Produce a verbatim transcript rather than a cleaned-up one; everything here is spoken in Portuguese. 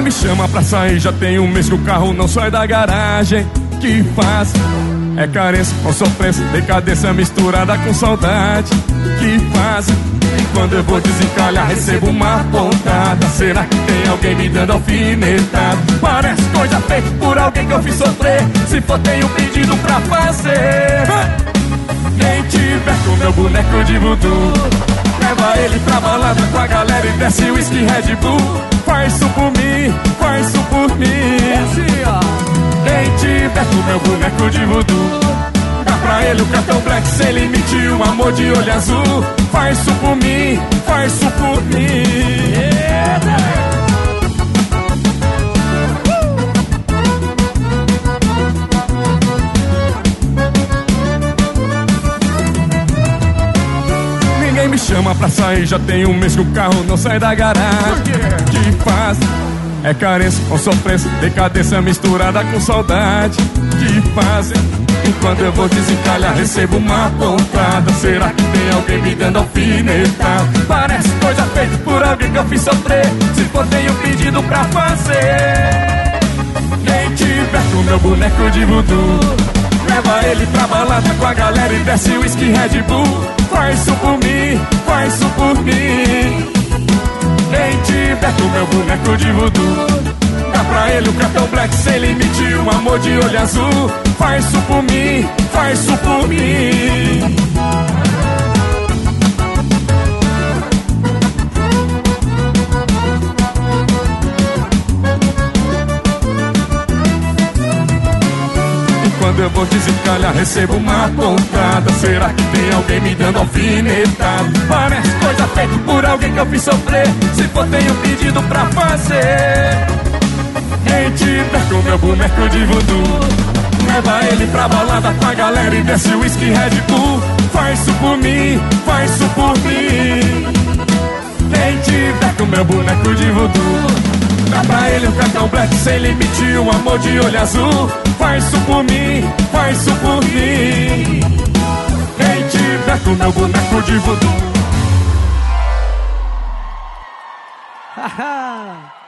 Ninguém me chama pra sair, já tem um mês que o carro não sai da garagem. Que faz? É carência com sofrência, decadência misturada com saudade. Que faz? E quando eu vou desencalhar, recebo uma pontada. Será que tem alguém me dando alfinetada? Parece coisa feita por alguém que eu fiz sofrer. Se for, tem um pedido pra fazer. Quem tiver com meu boneco de voodoo, leva ele pra balada com a galera e desce o whisky Red Bull. Faz isso por mim, faz isso por mim. Quem tiver com meu boneco de voodoo, dá pra ele o cartão Black sem limite, um amor de olho azul. Faz isso por mim, faz isso por mim. Yeah. Ninguém me chama pra sair, já tem um mês que o carro não sai da garagem. Que faz? É carência com sofrência, decadência misturada com saudade. Que fazem? E quando eu vou desencalhar, recebo uma pontada. Será que tem alguém me dando alfinetada? Parece coisa feita por alguém que eu fiz sofrer. Se for, tem um pedido pra fazer. Quem tiver com meu boneco de voodoo, leva ele pra balada com a galera e desce o whisky Red Bull. Faz isso por mim, faz isso por mim. Quem tiver com meu boneco de voodoo, dá pra ele o cartão Black sem limite, um amor de olho azul. Faz isso por mim, faz isso por mim. Quando eu vou desencalhar, recebo uma pontada. Será que tem alguém me dando alfinetada? Parece coisa feita por alguém que eu fiz sofrer. Se for, tem um pedido pra fazer. Quem tiver com meu boneco de voodoo, leva ele pra balada com a galera e desce o whisky Red Bull. Faz isso por mim, faz isso por mim. Quem tiver com meu boneco de voodoo, dá pra ele um cartão Black sem limite, um amor de olho azul. Faz isso por mim, faz isso por mim. Quem tiver com meu boneco de voodoo.